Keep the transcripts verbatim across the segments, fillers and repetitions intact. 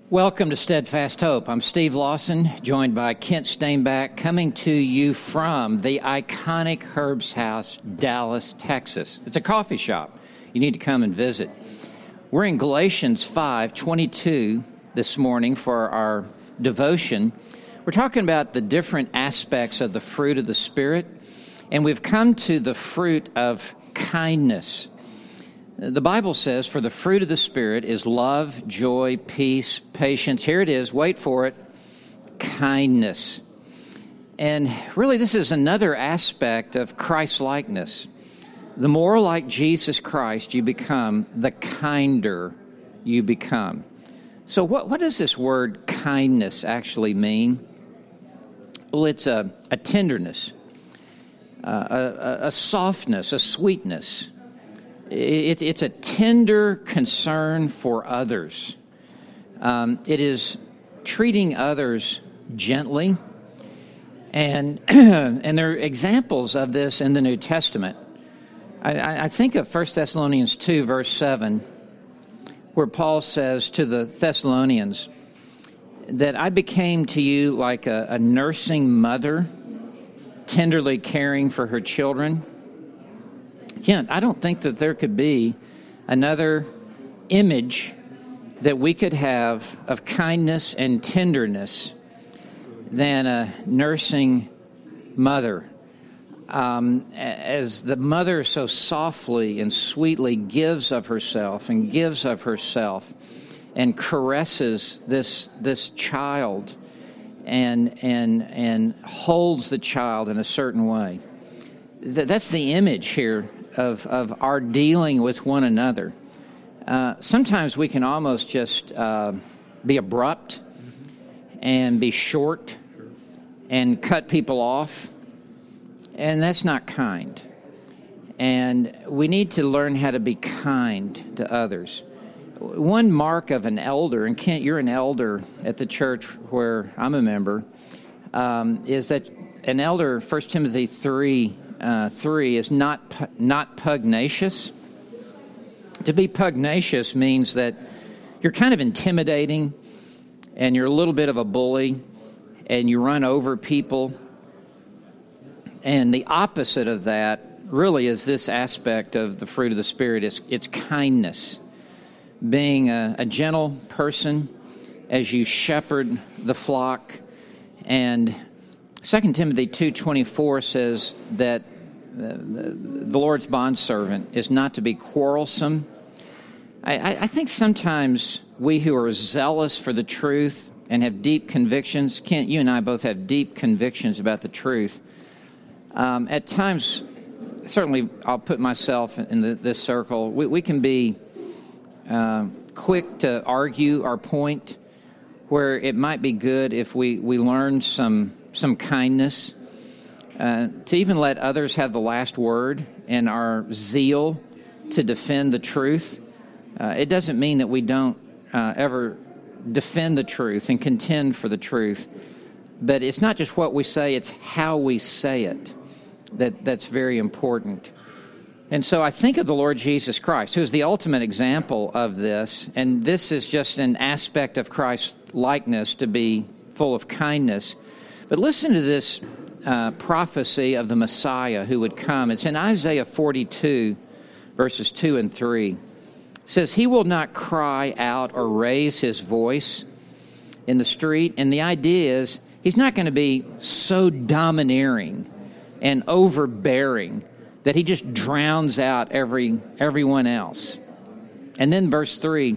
Welcome to Steadfast Hope. I'm Steve Lawson, joined by Kent Stainback, coming to you from the iconic Herb's House, Dallas, Texas. It's a coffee shop. You need to come and visit. We're in Galatians five twenty-two this morning for our devotion. We're talking about the different aspects of the fruit of the Spirit, and we've come to the fruit of kindness. The Bible says, for the fruit of the Spirit is love, joy, peace, patience. Here it is, wait for it, kindness. And really, this is another aspect of Christ-likeness. The more like Jesus Christ you become, the kinder you become. So what, what does this word kindness actually mean? Well, it's a, a tenderness, uh, a, a softness, a sweetness. It, it's a tender concern for others. Um, it is treating others gently. And, and there are examples of this in the New Testament. I, I think of First Thessalonians two, verse seven, where Paul says to the Thessalonians that I became to you like a, a nursing mother, tenderly caring for her children. Kent, I don't think that there could be another image that we could have of kindness and tenderness than a nursing mother. Um, as the mother so softly and sweetly gives of herself and gives of herself and caresses this this child and and and holds the child in a certain way. Th- that's the image here of, of our dealing with one another. Uh, sometimes we can almost just uh, be abrupt and be short and cut people off, and that's not kind. And we need to learn how to be kind to others. One mark of an elder, and Kent, you're an elder at the church where I'm a member, um, is that an elder, First Timothy three, Uh, three is not not pugnacious. To be pugnacious means that you're kind of intimidating and you're a little bit of a bully and you run over people. And the opposite of that really is this aspect of the fruit of the Spirit. It's, it's kindness. Being a, a gentle person as you shepherd the flock. And Second Timothy two twenty-four says that the, the, the Lord's bondservant is not to be quarrelsome. I, I think sometimes we who are zealous for the truth and have deep convictions, Kent, you and I both have deep convictions about the truth. Um, at times, certainly I'll put myself in the, this circle, we, we can be uh, quick to argue our point, where it might be good if we, we learn some some kindness, uh, to even let others have the last word in our zeal to defend the truth. Uh, it doesn't mean that we don't uh, ever defend the truth and contend for the truth, but it's not just what we say, it's how we say it that that's very important. And so I think of the Lord Jesus Christ, who is the ultimate example of this, and this is just an aspect of Christ's likeness, to be full of kindness. But listen to this uh, prophecy of the Messiah who would come. It's in Isaiah forty-two, verses two and three. It says, he will not cry out or raise his voice in the street. And the idea is he's not going to be so domineering and overbearing that he just drowns out every everyone else. And then verse three,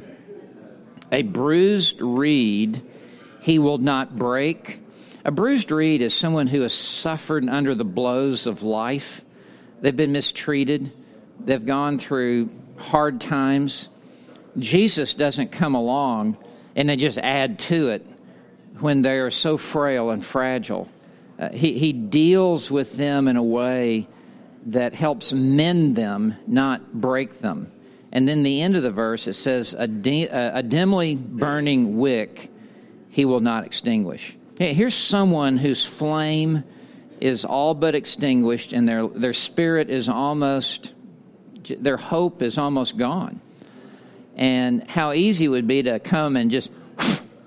a bruised reed he will not break. A bruised reed is someone who has suffered under the blows of life. They've been mistreated. They've gone through hard times. Jesus doesn't come along and then just add to it when they are so frail and fragile. Uh, he, he deals with them in a way that helps mend them, not break them. And then the end of the verse, it says, a, di- a dimly burning wick he will not extinguish. Here's someone whose flame is all but extinguished and their their spirit is almost, their hope is almost gone. And how easy it would be to come and just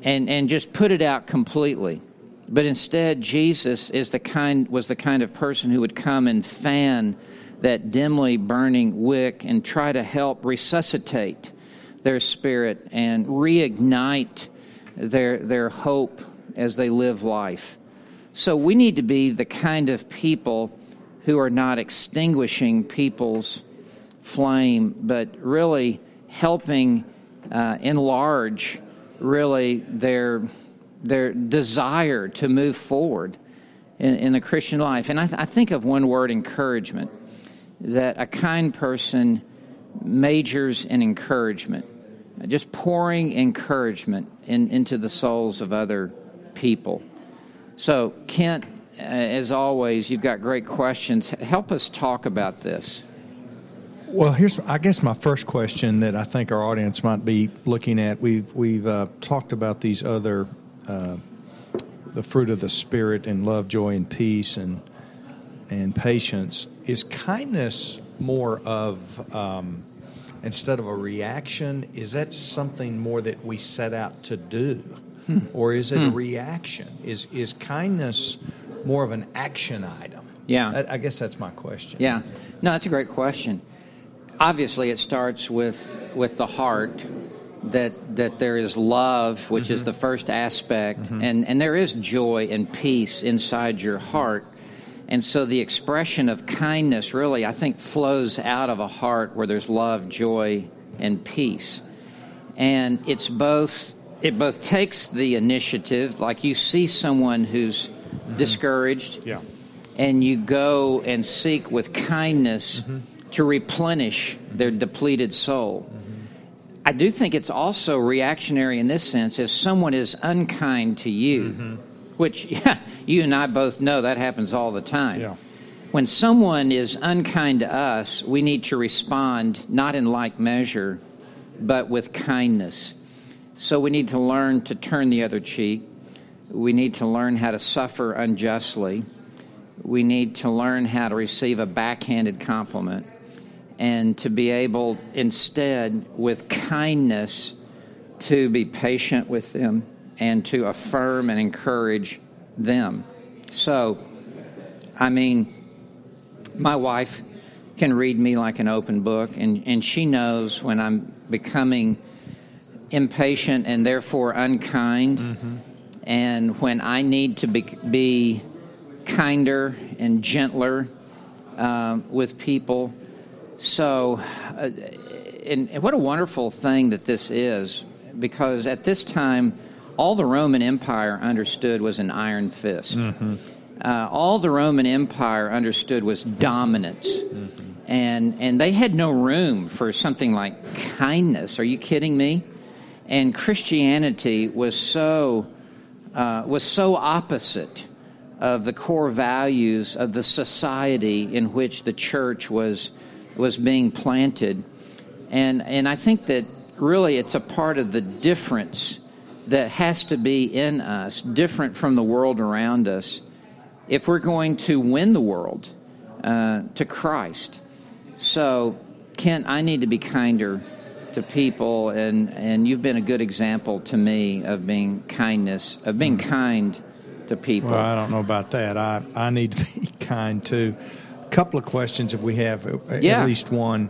and and just put it out completely. But instead, Jesus is the kind was the kind of person who would come and fan that dimly burning wick and try to help resuscitate their spirit and reignite their their hope as they live life. So we need to be the kind of people who are not extinguishing people's flame, but really helping uh, enlarge really their their desire to move forward in, in the Christian life. And I, th- I think of one word, encouragement, that a kind person majors in encouragement, just pouring encouragement in, into the souls of other people. So, Kent, uh, as always, you've got great questions. Help us talk about this. Well, here's, I guess, my first question that I think our audience might be looking at. We've we've uh, talked about these other, uh, the fruit of the Spirit and love, joy, and peace, and and patience. Is kindness more of um, instead of a reaction? Is that something more that we set out to do, hmm. or is it hmm. a reaction? Is is kindness more of an action item? Yeah, I, I guess that's my question. Yeah, no, that's a great question. Obviously, it starts with with the heart, that that there is love, which mm-hmm. is the first aspect, mm-hmm. and, and there is joy and peace inside your heart. And so the expression of kindness really, I think, flows out of a heart where there's love, joy, and peace. And it's both, it both takes the initiative, like you see someone who's mm-hmm. discouraged, yeah. and you go and seek with kindness mm-hmm. to replenish their depleted soul. Mm-hmm. I do think it's also reactionary in this sense. If someone is unkind to you, mm-hmm. which yeah, you and I both know that happens all the time. Yeah. When someone is unkind to us, we need to respond not in like measure, but with kindness. So we need to learn to turn the other cheek. We need to learn how to suffer unjustly. We need to learn how to receive a backhanded compliment, and to be able, instead, with kindness, to be patient with them and to affirm and encourage them. So, I mean, my wife can read me like an open book, and, and she knows when I'm becoming impatient and therefore unkind, mm-hmm. and when I need to be, be kinder and gentler uh, with people. So, uh, and, and what a wonderful thing that this is, because at this time, all the Roman Empire understood was an iron fist. Mm-hmm. Uh, all the Roman Empire understood was dominance. Mm-hmm. And and they had no room for something like kindness. Are you kidding me? And Christianity was so uh, was so opposite of the core values of the society in which the church was was being planted. And and I think that really it's a part of the difference that has to be in us, different from the world around us, if we're going to win the world uh, to Christ. So, Kent, I need to be kinder to people, and, and you've been a good example to me of being kindness, of being mm. kind to people. Well, I don't know about that. I, I need to be kind, too. A couple of questions, if we have yeah. at least one.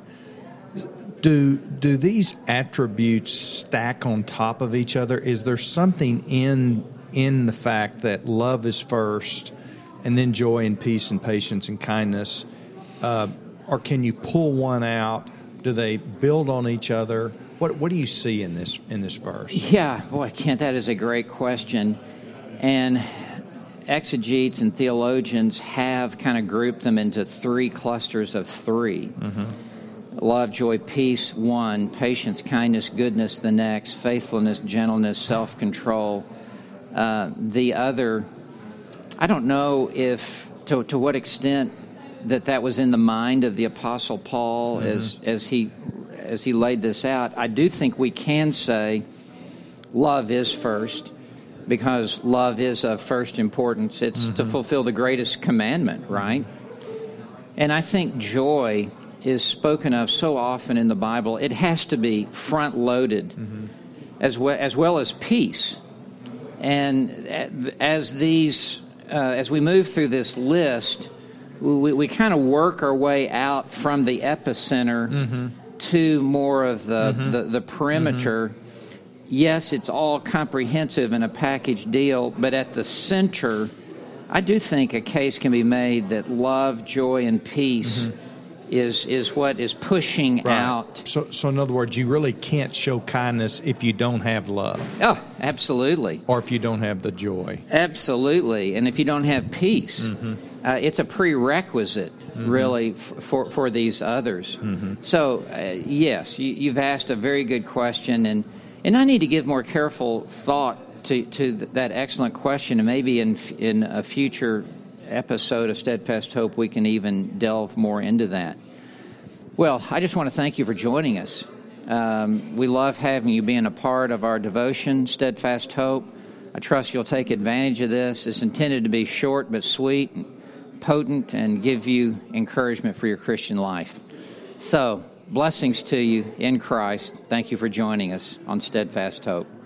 Do do these attributes stack on top of each other? Is there something in in the fact that love is first, and then joy and peace and patience and kindness, uh, or can you pull one out? Do they build on each other? What what do you see in this in this verse? Yeah, boy, Kent, that is a great question, and exegetes and theologians have kind of grouped them into three clusters of three. Mm-hmm. Love, joy, peace, one. Patience, kindness, goodness, the next. Faithfulness, gentleness, self-control, uh, the other. I don't know if, to, to what extent that that was in the mind of the Apostle Paul mm-hmm. as as he as he laid this out. I do think we can say love is first, because love is of first importance. It's mm-hmm. to fulfill the greatest commandment, right? And I think joy is spoken of so often in the Bible. It has to be front-loaded, mm-hmm. as well as well as peace. And as these, uh, as we move through this list, we, we kind of work our way out from the epicenter mm-hmm. to more of the, mm-hmm. the, the perimeter. Mm-hmm. Yes, it's all comprehensive in a package deal, but at the center, I do think a case can be made that love, joy, and peace mm-hmm. is is what is pushing right. out. So, so in other words, you really can't show kindness if you don't have love. Oh, absolutely. Or if you don't have the joy. Absolutely. And if you don't have peace, mm-hmm. uh, it's a prerequisite, mm-hmm. really, f- for, for these others. Mm-hmm. So, uh, yes, you, you've asked a very good question, and, and I need to give more careful thought to, to th- that excellent question, and maybe in in a future episode of Steadfast Hope we can even delve more into that. Well, I just want to thank you for joining us. Um, we love having you being a part of our devotion, Steadfast Hope. I trust you'll take advantage of this. It's intended to be short but sweet, and potent, and give you encouragement for your Christian life. So, blessings to you in Christ. Thank you for joining us on Steadfast Hope.